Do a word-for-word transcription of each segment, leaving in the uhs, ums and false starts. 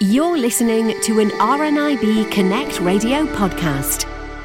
You're listening to an R N I B Connect radio podcast.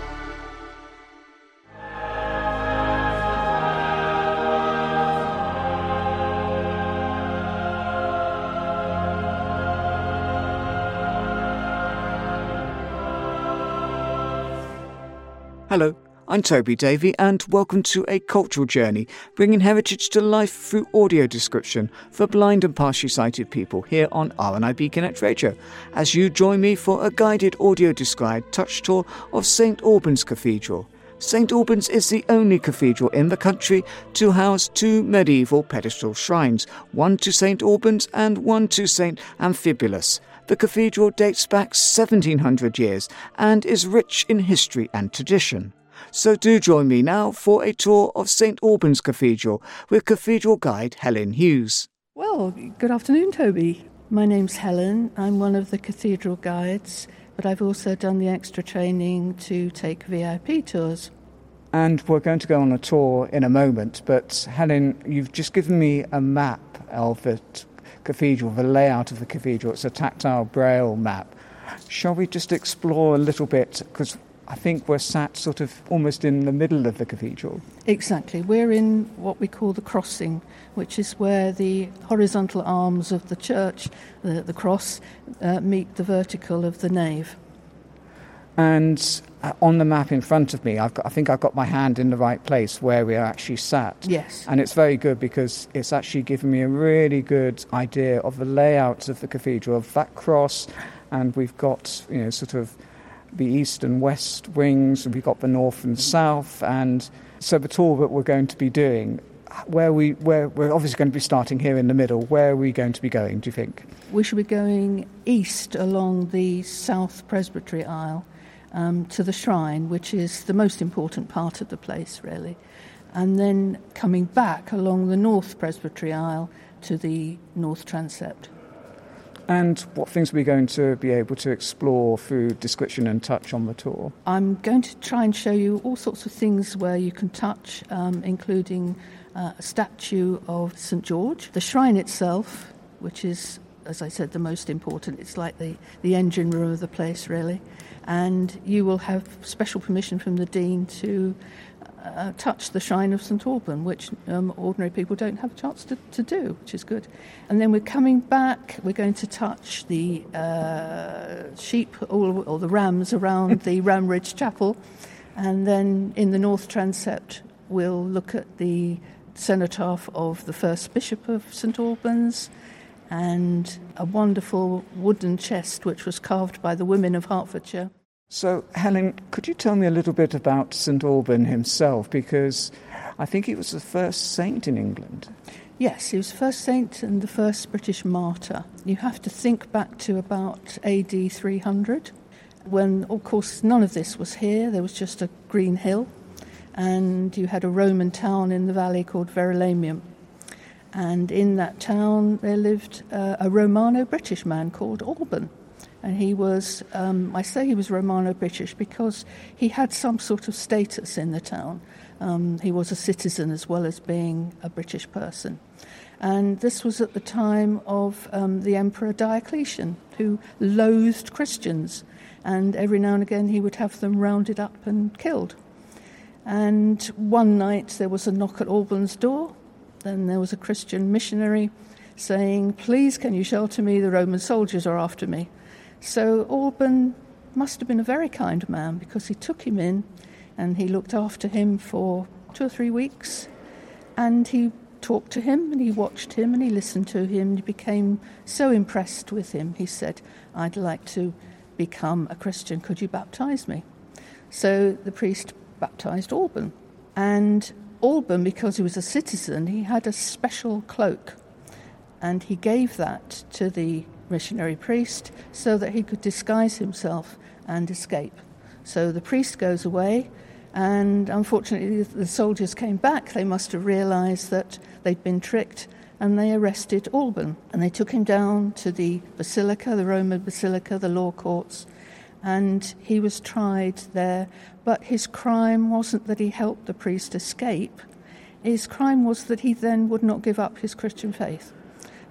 Hello, I'm Toby Davey and welcome to A Cultural Journey, bringing heritage to life through audio description for blind and partially sighted people here on R N I B Connect Radio, as you join me for a guided audio-described touch tour of Saint Albans Cathedral. Saint Albans is the only cathedral in the country to house two medieval pedestal shrines, one to Saint Albans and one to Saint Amphibulus. The cathedral dates back seventeen hundred years and is rich in history and tradition. So do join me now for a tour of Saint Albans Cathedral with cathedral guide Helen Hughes. Well, good afternoon, Toby. My name's Helen. I'm one of the cathedral guides, but I've also done the extra training to take V I P tours. And we're going to go on a tour in a moment, but Helen, you've just given me a map of the t- cathedral, the layout of the cathedral. It's a tactile braille map. Shall we just explore a little bit, because I think we're sat sort of almost in the middle of the cathedral. Exactly. We're in what we call the crossing, which is where the horizontal arms of the church, the, the cross, uh, meet the vertical of the nave. And uh, on the map in front of me, I've got, I think I've got my hand in the right place where we are actually sat. Yes. And it's very good because it's actually given me a really good idea of the layout of the cathedral, of that cross, and we've got, you know, sort of the east and west wings, and we've got the north and south, and so the tour that we're going to be doing, where we where we're obviously going to be starting here in the middle. Where are we going to be going, do you think? We should be going east along the south presbytery aisle um, to the shrine, which is the most important part of the place, really, and then coming back along the north presbytery aisle to the north transept. And what things are we going to be able to explore through description and touch on the tour? I'm going to try and show you all sorts of things where you can touch, um, including uh, a statue of Saint George. The shrine itself, which is, as I said, the most important. It's like the, the engine room of the place, really. And you will have special permission from the Dean to Uh, touch the shrine of Saint Alban, which um, ordinary people don't have a chance to, to do, which is good. And then we're coming back, we're going to touch the uh, sheep or, or the rams around the Ramridge Chapel, and then in the north transept we'll look at the cenotaph of the first bishop of Saint Albans and a wonderful wooden chest which was carved by the women of Hertfordshire. So, Helen, could you tell me a little bit about Saint Alban himself? Because I think he was the first saint in England. Yes, he was the first saint and the first British martyr. You have to think back to about A D three hundred, when, of course, none of this was here. There was just a green hill, and you had a Roman town in the valley called Verulamium. And in that town there lived uh, a Romano-British man called Alban. And he was, um, I say he was Romano-British because he had some sort of status in the town. Um, he was a citizen as well as being a British person. And this was at the time of um, the Emperor Diocletian, who loathed Christians. And every now and again he would have them rounded up and killed. And one night there was a knock at Alban's door. Then there was a Christian missionary saying, "Please, can you shelter me? The Roman soldiers are after me." So Alban must have been a very kind man because he took him in and he looked after him for two or three weeks, and he talked to him and he watched him and he listened to him and he became so impressed with him. He said, "I'd like to become a Christian. Could you baptize me?" So the priest baptized Alban. And Alban, because he was a citizen, he had a special cloak, and he gave that to the missionary priest so that he could disguise himself and escape. So the priest goes away, and unfortunately the soldiers came back. They must have realized that they'd been tricked, and they arrested Alban, and they took him down to the basilica, the Roman basilica, the law courts, and he was tried there. But his crime wasn't that he helped the priest escape. His crime was that he then would not give up his Christian faith.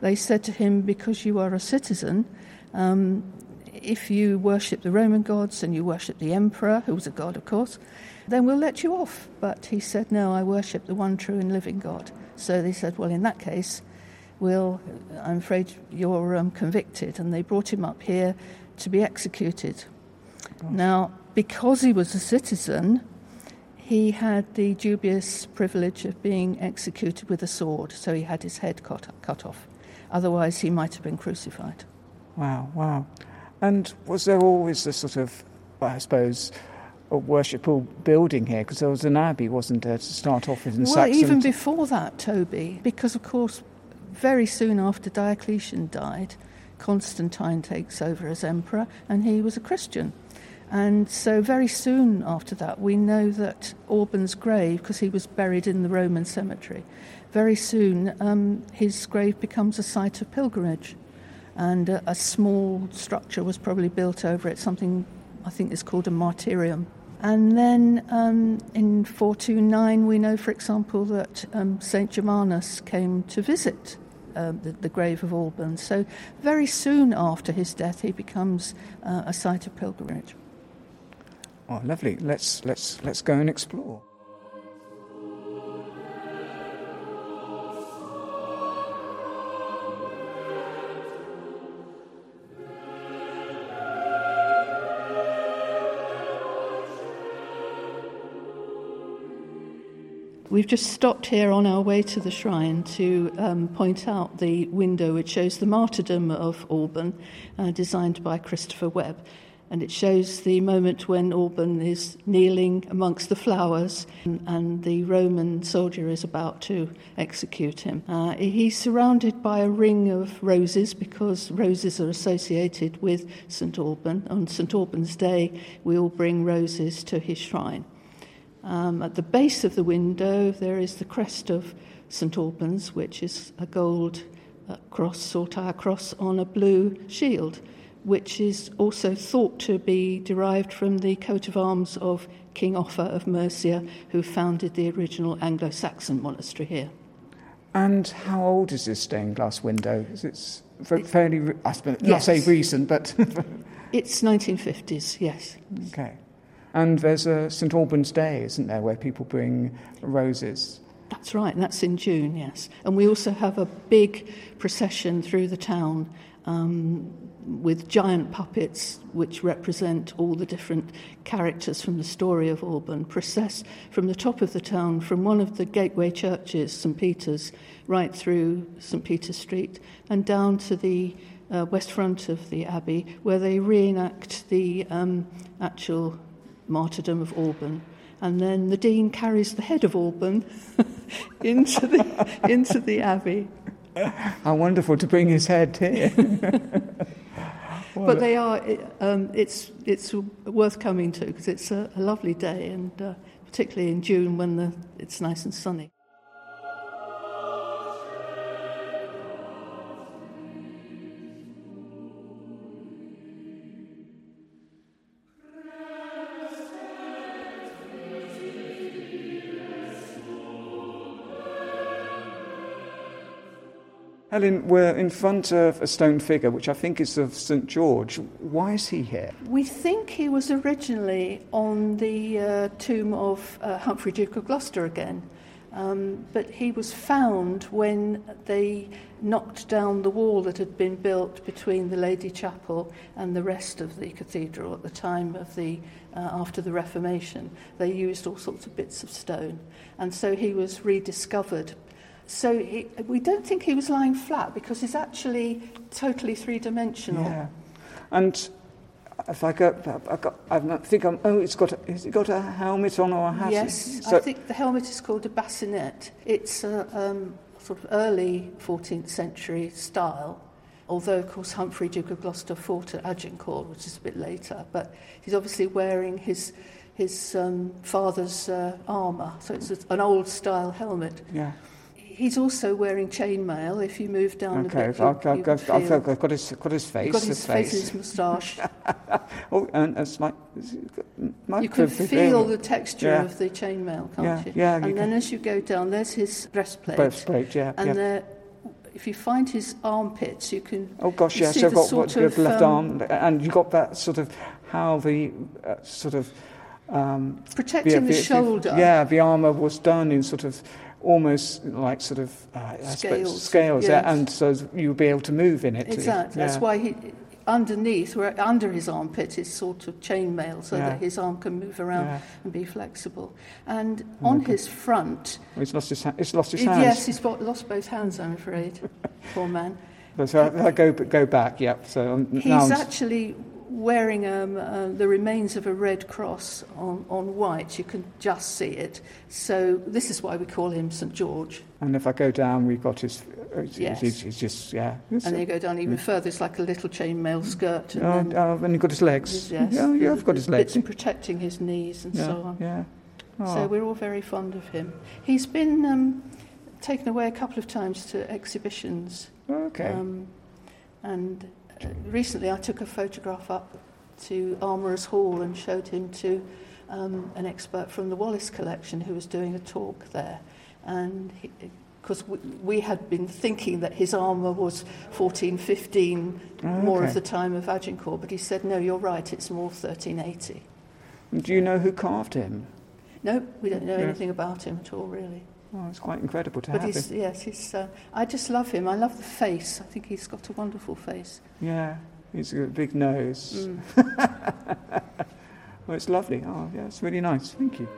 they said to him, because you are a citizen, um, if you worship the Roman gods and you worship the emperor, who was a god, of course, then we'll let you off. But he said, no, I worship the one true and living God. So they said, well, in that case, we'll, I'm afraid you're um, convicted. And they brought him up here to be executed. Gosh. Now, because he was a citizen, he had the dubious privilege of being executed with a sword, so he had his head cut, cut off. Otherwise, he might have been crucified. Wow, wow. And was there always a sort of, I suppose, a worshipful building here? Because there was an abbey, wasn't there, to start off with in Well, Saxon? even before that, Toby, because, of course, very soon after Diocletian died, Constantine takes over as emperor, and he was a Christian. And so very soon after that, we know that Alban's grave, because he was buried in the Roman cemetery, very soon um, his grave becomes a site of pilgrimage. And a, a small structure was probably built over it, something I think is called a martyrium. And then um, in four twenty-nine, we know, for example, that um, Saint Germanus came to visit um, the, the grave of Alban. So very soon after his death, he becomes uh, a site of pilgrimage. Oh, lovely. Let's let's let's go and explore. We've just stopped here on our way to the shrine to um, point out the window which shows the martyrdom of Alban, uh, designed by Christopher Webb. And it shows the moment when Alban is kneeling amongst the flowers and, and the Roman soldier is about to execute him. Uh, he's surrounded by a ring of roses because roses are associated with Saint Alban. On Saint Alban's Day, we all bring roses to his shrine. Um, at the base of the window, there is the crest of Saint Alban's, which is a gold uh, cross, saltire cross on a blue shield, which is also thought to be derived from the coat of arms of King Offa of Mercia, who founded the original Anglo-Saxon monastery here. And how old is this stained glass window? Is it fairly, I suppose, not yes. say recent, but... It's nineteen fifties, yes. Okay. And there's a Saint Alban's Day, isn't there, where people bring roses? That's right, and that's in June, yes. And we also have a big procession through the town um, with giant puppets which represent all the different characters from the story of Alban, process from the top of the town, from one of the gateway churches, Saint Peter's, right through Saint Peter's Street and down to the uh, west front of the abbey, where they reenact the um, actual martyrdom of Alban. And then the dean carries the head of Alban into the into the abbey. How wonderful to bring his head here. But they are, um, it's it's worth coming to because it's a, a lovely day, and uh, particularly in June when the, it's nice and sunny. Helen, we're in front of a stone figure, which I think is of Saint George. Why is he here? We think he was originally on the uh, tomb of uh, Humphrey, Duke of Gloucester again, um, but he was found when they knocked down the wall that had been built between the Lady Chapel and the rest of the cathedral at the time of the uh, after the Reformation. They used all sorts of bits of stone, and so he was rediscovered. So he, we don't think he was lying flat because he's actually totally three-dimensional. Yeah, and if I go, I, got, I think I'm. Oh, it's got. A, has it got a helmet on or a hat? Yes, so, I think the helmet is called a bassinet. It's a um, sort of early fourteenth century style. Although, of course, Humphrey, Duke of Gloucester, fought at Agincourt, which is a bit later. But he's obviously wearing his his um, father's uh, armour, so it's an old-style helmet. Yeah. He's also wearing chainmail. If you move down okay, a bit, I've, you, I've, you I've, feel, I've, I've got his got his face. got his his face, face. his moustache. Oh, and it's my. You can feel the texture yeah. of the chainmail, can't yeah, you? Yeah, and you then can. As you go down, there's his breastplate. Breastplate, yeah. And yeah. there, if you find his armpits, you can. Oh gosh, yes, see I've the got sort what, of, the left um, arm, and you got that sort of how the uh, sort of um, protecting the, the shoulder. Yeah, the armour was done in sort of almost like sort of uh, I Scales, suppose, scales, yes. yeah, and so you'll be able to move in it. Exactly. Yeah. That's why he. Underneath, where under his armpit, is sort of chainmail, so yeah. that his arm can move around yeah. and be flexible. And oh on his front, well, he's lost his ha- he's lost his it, hands. Yes, he's lost both hands. I'm afraid, poor man. But so I, I go go back. Yeah. So um, he's now actually wearing um, uh, the remains of a red cross on, on white. You can just see it. So this is why we call him Saint George. And if I go down, we've got his. It's, yes. it's, it's just yeah. It's, and then you go down even further. It's like a little chainmail skirt. And oh, then, oh, and you've got his legs. His, yes, yeah, yeah, I've got his legs. Bits protecting his knees and yeah, so on. Yeah. Oh. So we're all very fond of him. He's been um, taken away a couple of times to exhibitions. Okay. Um, and uh, recently I took a photograph up to Armourers Hall and showed him to um, an expert from the Wallace collection who was doing a talk there. And because we, we had been thinking that his armour was fourteen fifteen, oh, okay. more of the time of Agincourt, but he said, no, you're right, it's more thirteen eighty. Do you know who carved him? No, we don't know yeah. anything about him at all, really. Oh, it's quite incredible to but have he's, him. Yes, he's, uh, I just love him. I love the face. I think he's got a wonderful face. Yeah, he's got a big nose. Mm. Well, it's lovely. Oh, yeah, it's really nice. Thank you.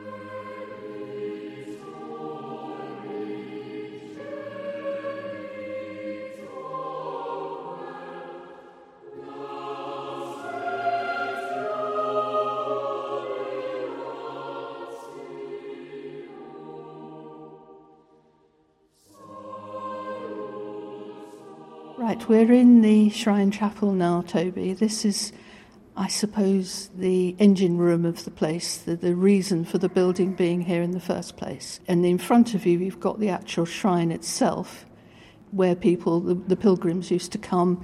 Right, we're in the Shrine Chapel now, Toby. This is, I suppose, the engine room of the place, the, the reason for the building being here in the first place. And in front of you, you've got the actual shrine itself, where people, the, the pilgrims, used to come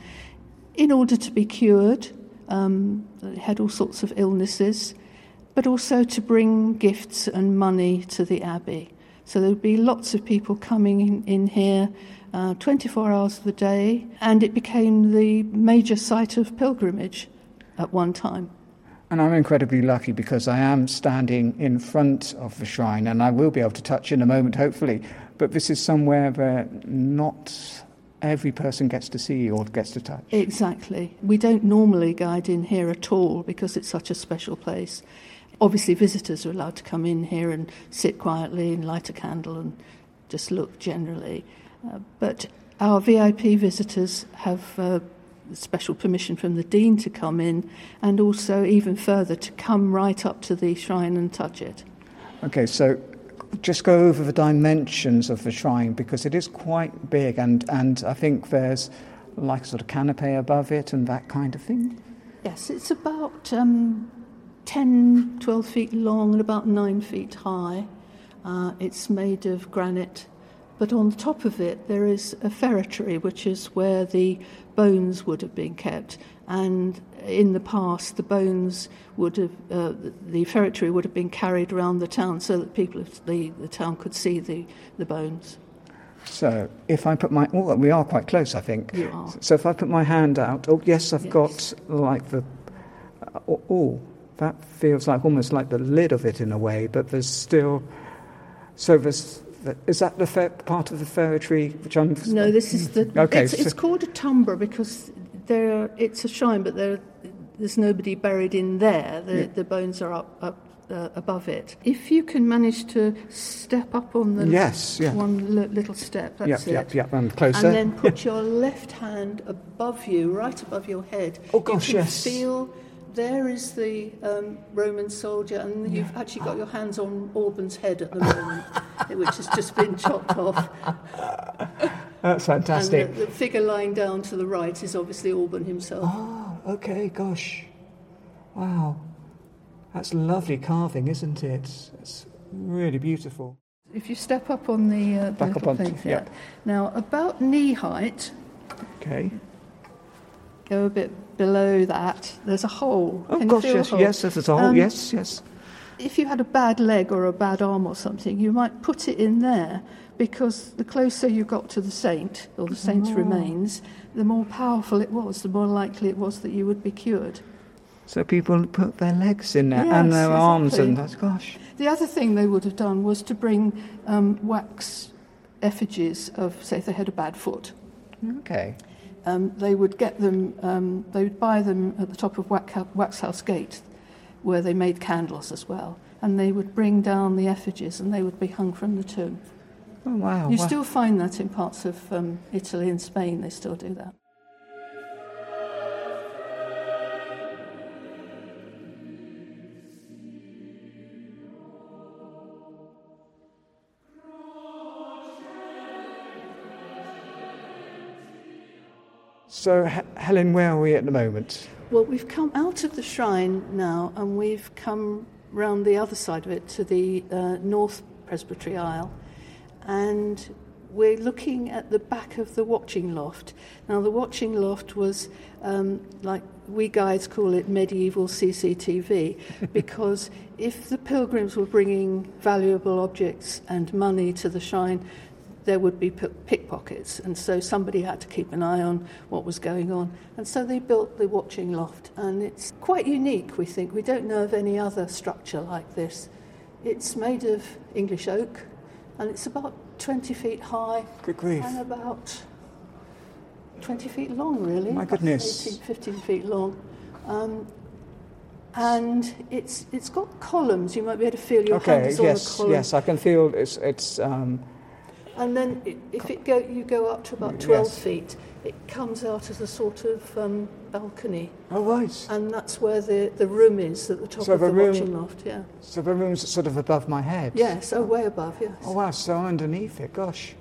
in order to be cured. Um, they had all sorts of illnesses, but also to bring gifts and money to the abbey. So there would be lots of people coming in, in here uh, twenty-four hours of the day, and it became the major site of pilgrimage at one time. And I'm incredibly lucky because I am standing in front of the shrine, and I will be able to touch in a moment, hopefully. But this is somewhere where not every person gets to see or gets to touch. Exactly. We don't normally guide in here at all because it's such a special place. Obviously, visitors are allowed to come in here and sit quietly and light a candle and just look generally. Uh, but our V I P visitors have uh, special permission from the Dean to come in, and also even further to come right up to the shrine and touch it. Okay, so just go over the dimensions of the shrine because it is quite big, and, and I think there's like a sort of canopy above it and that kind of thing. Yes, it's about um, ten, twelve feet long and about nine feet high. Uh, it's made of granite, but on the top of it there is a feretory, which is where the bones would have been kept. And in the past, the bones would have, uh, the feretory would have been carried around the town so that people of the, the town could see the, the bones. So if I put my, oh, we are quite close, I think. You are. So if I put my hand out, oh yes, I've Yes. got like the, uh, oh, oh, that feels like almost like the lid of it in a way, but there's still, so there's, is that the fer- part of the feretory which I'm... No, this is the, okay, it's, so, it's called a tumber because there, it's a shrine, but there, there's nobody buried in there. The, yeah. the bones are up, up uh, above it. If you can manage to step up on the yes, yeah. one li- little step, that's yep, it. Yep, yep, and closer. And then put your left hand above you, right above your head. Oh gosh, you can yes. feel there is the um, Roman soldier, and you've actually got your hands on Alban's head at the moment, which has just been chopped off. That's fantastic. And the, the figure lying down to the right is obviously Alban himself. Oh, okay, gosh. Wow. That's lovely carving, isn't it? It's really beautiful. If you step up on the, uh, the Back little up on, thing, yeah. Now, about knee height, Okay. go a bit below that, there's a hole. Oh, Can gosh, you feel yes, a hole? yes, there's a hole, Um, yes, yes. if you had a bad leg or a bad arm or something, you might put it in there, because the closer you got to the saint, or the saint's oh. remains, the more powerful it was, the more likely it was that you would be cured. So people put their legs in there yes, and their exactly. arms, and that's, gosh. The other thing they would have done was to bring um, wax effigies of, say, if they had a bad foot. Okay. Um, they would get them, um, they would buy them at the top of Waxhouse Gate, where they made candles as well, and they would bring down the effigies and they would be hung from the tomb. Oh, wow. You wow. still find that in parts of um, Italy and Spain, they still do that. So, H- Helen, where are we at the moment? Well, we've come out of the shrine now, and we've come round the other side of it to the uh, North Presbytery aisle, and we're looking at the back of the watching loft. Now, the watching loft was, um, like we guides call it, medieval C C T V, because if the pilgrims were bringing valuable objects and money to the shrine, there would be pickpockets, and so somebody had to keep an eye on what was going on. And so they built the watching loft, and it's quite unique, we think. We don't know of any other structure like this. It's made of English oak, and it's about twenty feet high. Good grief. And about twenty feet long, really. My goodness. eighteen, fifteen feet long. Um, and it's it's got columns. You might be able to feel your okay, hands yes, on the column. yes, I can feel it's... it's um, And then if it go, you go up to about twelve yes. feet, it comes out as a sort of um, balcony. Oh, right. And that's where the, the room is, at the top so of the, the room, watching loft, yeah. So the room's sort of above my head? Yes, oh, way above, yes. Oh, wow, so underneath it, gosh.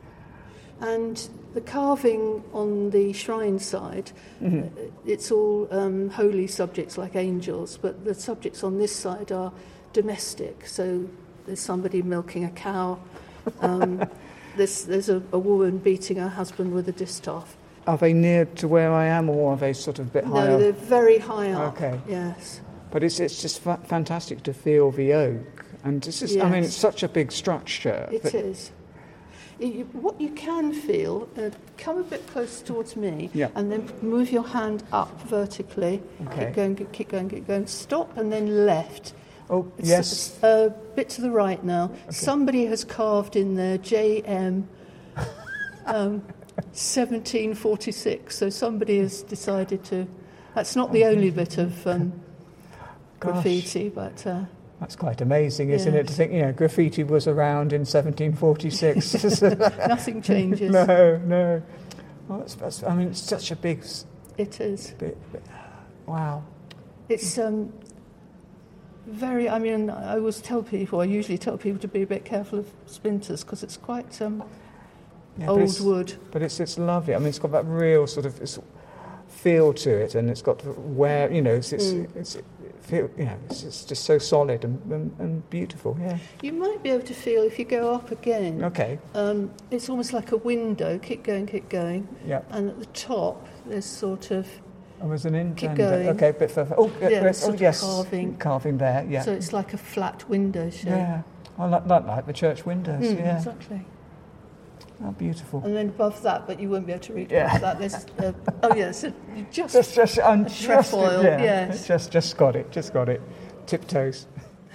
And the carving on the shrine side, mm-hmm. it's all um, holy subjects like angels, but the subjects on this side are domestic. So there's somebody milking a cow, um, there's, there's a, a woman beating her husband with a distaff. Are they near to where I am, or are they sort of a bit higher? No, they're very high up. Okay. Yes. But it's it's just fa- fantastic to feel the oak, and this is, yes. I mean, it's such a big structure. It is. You, what you can feel, uh, come a bit close towards me, yeah. and then move your hand up vertically. Okay. Keep going, keep going, keep going. Stop, and then left. Oh, it's yes. A, a bit to the right now. Okay. Somebody has carved in there J M um, seventeen forty-six. So somebody has decided to. That's not the only bit of um, graffiti, but. Uh, That's quite amazing, isn't yes. it? To think, you know, graffiti was around in seventeen forty-six. Nothing changes. No, no. Well, that's, that's, I mean, it's such a big. It is. Bit, bit, wow. It's um, very. I mean, I always tell people. I usually tell people to be a bit careful of splinters because it's quite um, yeah, old but wood. But it's it's lovely. I mean, it's got that real sort of it's feel to it, and it's got where you know it's it's. Mm. it's, it's Feel, you know, it's, it's just so solid and, and, and beautiful, yeah. You might be able to feel if you go up again. Okay. Um, it's almost like a window. Keep going, keep going. Yeah. And at the top, there's sort of. Oh, there's an indent. Keep going. Okay, a bit further. Oh, yeah, yes. Sort Oh, yes. of carving. Carving there. Yeah. So it's like a flat window shape. Yeah. I like that, like the church windows. Mm, yeah. Exactly. How beautiful. And then above that, but you won't be able to read yeah. above that. There's, uh, oh yes, yeah, so you just just just a trefoil. Yeah, yes. Just just got it. Just got it. Tiptoes.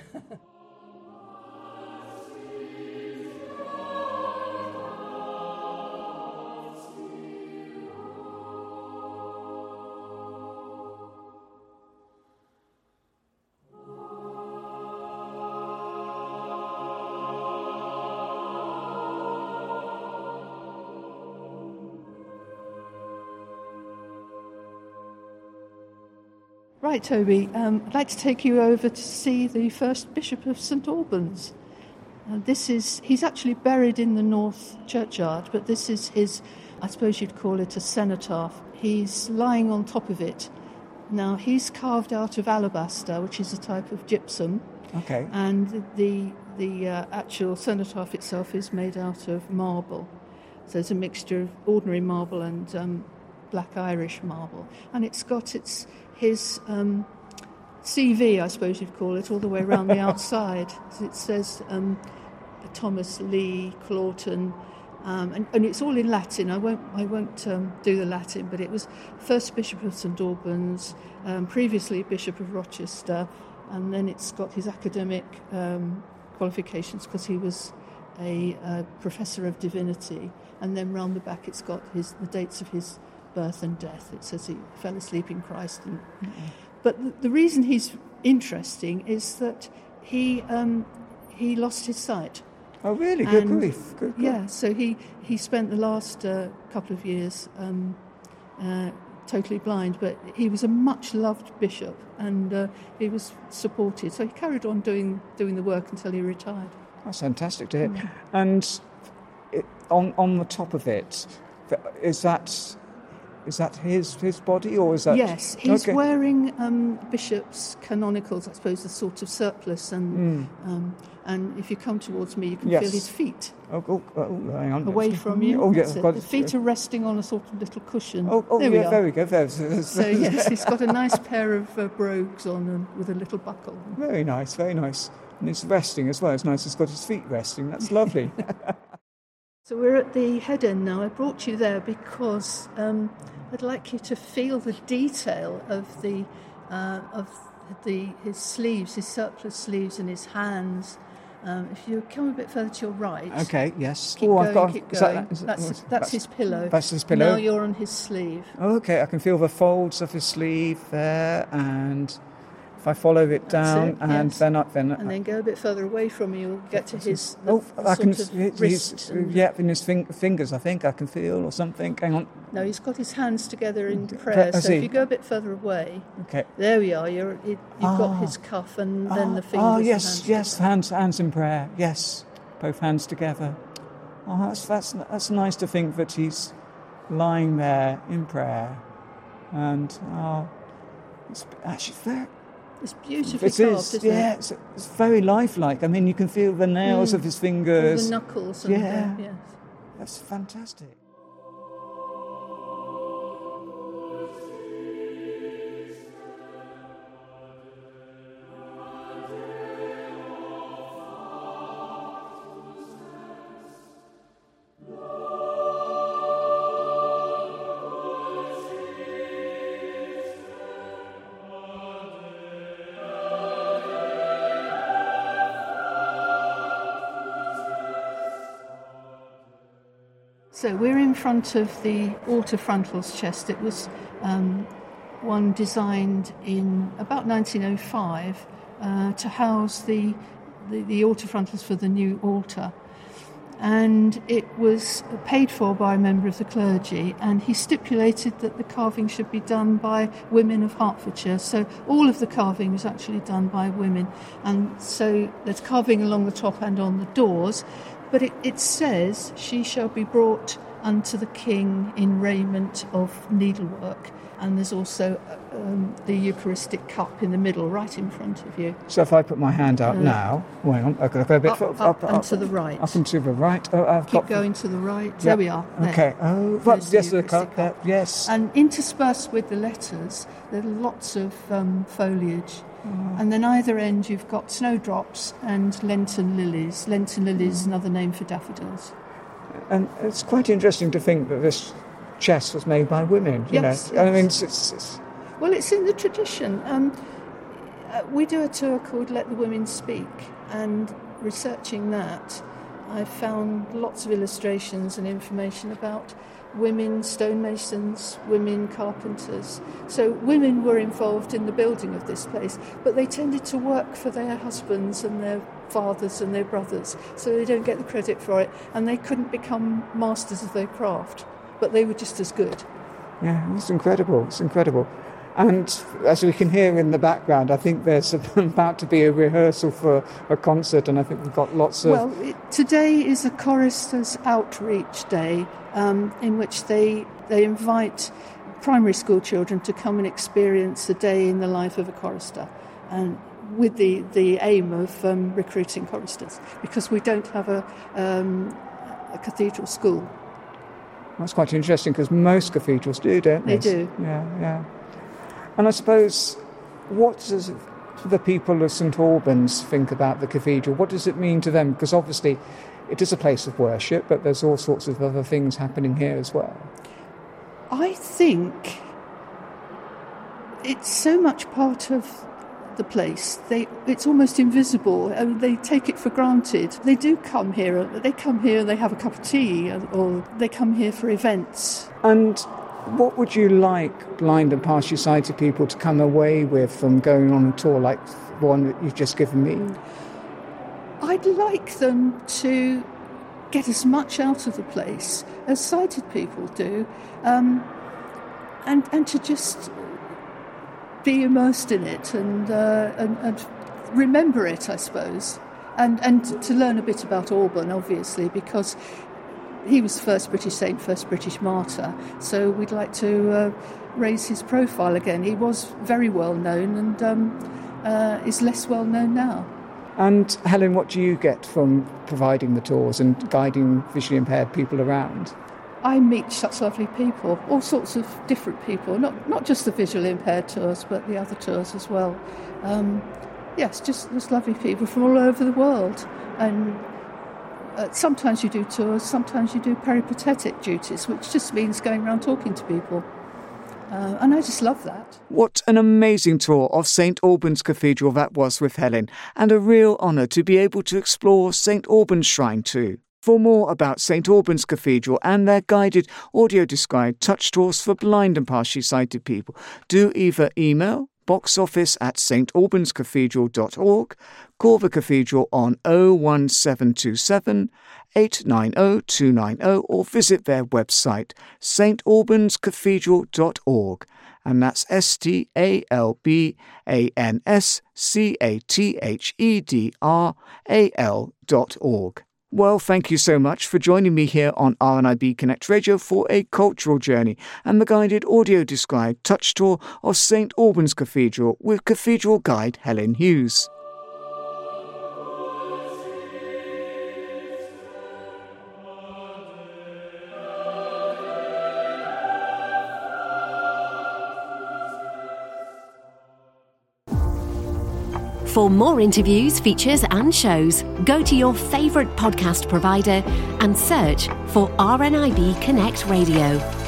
Right, Toby, um, I'd like to take you over to see the first Bishop of St Albans. Uh, this is, he's actually buried in the North Churchyard, but this is his, I suppose you'd call it a cenotaph. He's lying on top of it. Now, he's carved out of alabaster, which is a type of gypsum. Okay. And the, the uh, actual cenotaph itself is made out of marble. So it's a mixture of ordinary marble and um, black Irish marble. And it's got its... his um, C V, I suppose you'd call it, all the way around the outside. It says um, Thomas Lee Clawton, um, and, and it's all in Latin. I won't I won't um, do the Latin, but it was first Bishop of St Albans, um, previously Bishop of Rochester, and then it's got his academic um, qualifications because he was a uh, professor of divinity, and then round the back it's got his the dates of his birth and death. It says he fell asleep in Christ. And, mm-hmm. But the, the reason he's interesting is that he um, he lost his sight. Oh, really? Good grief. Good, good. Yeah, so he, he spent the last uh, couple of years um, uh, totally blind, but he was a much-loved bishop, and uh, he was supported. So he carried on doing doing the work until he retired. That's fantastic to hear. Mm. And it, on on the top of it, is that... Is that his his body, or is that... Yes, he's okay. wearing um, bishop's canonicals, I suppose, the sort of surplice, and mm. um, and if you come towards me, you can yes. feel his feet oh, oh, oh, hang on. away from you. Oh, yeah, it. The feet are resting on a sort of little cushion. Oh, oh there yeah, we are. there we go. There. So yes, he's got a nice pair of uh, brogues on and with a little buckle. Very nice, very nice. And he's resting as well. It's nice he's got his feet resting. That's lovely. So we're at the head end now. I brought you there because um, I'd like you to feel the detail of the uh, of the his sleeves, his surplice sleeves, and his hands. Um, if you come a bit further to your right. Okay. Yes. Keep oh, going. I've got, keep is going. That, is that's that, that's, that's his pillow. That's his pillow. Now you're on his sleeve. Oh, okay. I can feel the folds of his sleeve there, and if I follow it down, it, and yes. then up, then and then go a bit further away from you, you'll get to his. Oh, the, I sort can. Of wrist and, yeah, in his fing- fingers, I think I can feel, or something. Hang on. No, he's got his hands together in prayer. I so see. if you go a bit further away, okay. There we are. You're, it, you've ah. got his cuff, and ah. then the fingers. Oh, and yes, hands yes, together. hands, hands in prayer. Yes, both hands together. Oh, that's that's that's nice to think that he's lying there in prayer, and oh, it's actually very. It's beautifully It carved, is, isn't yeah, it? it's, it's very lifelike. I mean, you can feel the nails Mm. of his fingers. All the knuckles. And Yeah. the, yes. That's fantastic. So we're in front of the altar frontals chest. It was um, one designed in about nineteen oh five uh, to house the, the, the altar frontals for the new altar. And it was paid for by a member of the clergy, and he stipulated that the carving should be done by women of Hertfordshire. So all of the carving was actually done by women. And so there's carving along the top and on the doors. But it, it says, she shall be brought unto the king in raiment of needlework. And there's also um, the Eucharistic cup in the middle, right in front of you. So if I put my hand out Uh, now, well, hang on, I've got to go a bit Up, fo- up, and to the right. Up and to the right. Oh, I've Keep got going to the right. Yeah. There we are. There. Okay. Oh, There's right, the yes, the Eucharistic cup. Yeah, yes. And interspersed with the letters, there are lots of um, foliage. And then either end you've got snowdrops and Lenten lilies. Lenten lilies is another name for daffodils. And it's quite interesting to think that this chest was made by women. You Yes, know, I yes. mean, it's, it's, it's Well, it's in the tradition. Um, uh, we do a tour called Let the Women Speak, and researching that, I found lots of illustrations and information about women stonemasons, women carpenters. So women were involved in the building of this place, but they tended to work for their husbands and their fathers and their brothers, so they don't get the credit for it, and they couldn't become masters of their craft, but they were just as good. yeah, it's incredible. It's incredible. And as we can hear in the background, I think there's about to be a rehearsal for a concert, and I think we've got lots of... Well, it, today is a choristers' outreach day um, in which they they invite primary school children to come and experience a day in the life of a chorister, and with the, the aim of um, recruiting choristers, because we don't have a, um, a cathedral school. That's quite interesting, because most cathedrals do, don't they? They do. Yeah, yeah. And I suppose, what does do the people of St Albans think about the cathedral? What does it mean to them? Because obviously it is a place of worship, but there's all sorts of other things happening here as well. I think it's so much part of the place. They, it's almost invisible, and they take it for granted. They do come here. They come here and they have a cup of tea, or they come here for events. And what would you like blind and partially sighted people to come away with from going on a tour like the one that you've just given me? I'd like them to get as much out of the place as sighted people do, um, and and to just be immersed in it and, uh, and and remember it, I suppose, and and to learn a bit about Alban, obviously, because he was the first British saint, first British martyr, so we'd like to uh, raise his profile again. He was very well known and um, uh, is less well known now. And Helen, what do you get from providing the tours and guiding visually impaired people around? I meet such lovely people, all sorts of different people, not not just the visually impaired tours, but the other tours as well. Um, yes, just, just lovely people from all over the world. And uh, sometimes you do tours, sometimes you do peripatetic duties, which just means going around talking to people. Uh, and I just love that. What an amazing tour of St Albans Cathedral that was with Helen, and a real honour to be able to explore St Albans Shrine too. For more about St Albans Cathedral and their guided audio-described touch tours for blind and partially sighted people, do either email box office at s t albans cathedral dot org, call the Cathedral on oh one seven two seven, eight nine oh, two nine oh, or visit their website s t albans cathedral dot org. And that's S T A L B A N S C A T H E D R A L dot org. Well, thank you so much for joining me here on R N I B Connect Radio for a cultural journey and the guided audio-described touch tour of St Albans Cathedral with Cathedral Guide Helen Hughes. For more interviews, features and shows, go to your favourite podcast provider and search for R N I B Connect Radio.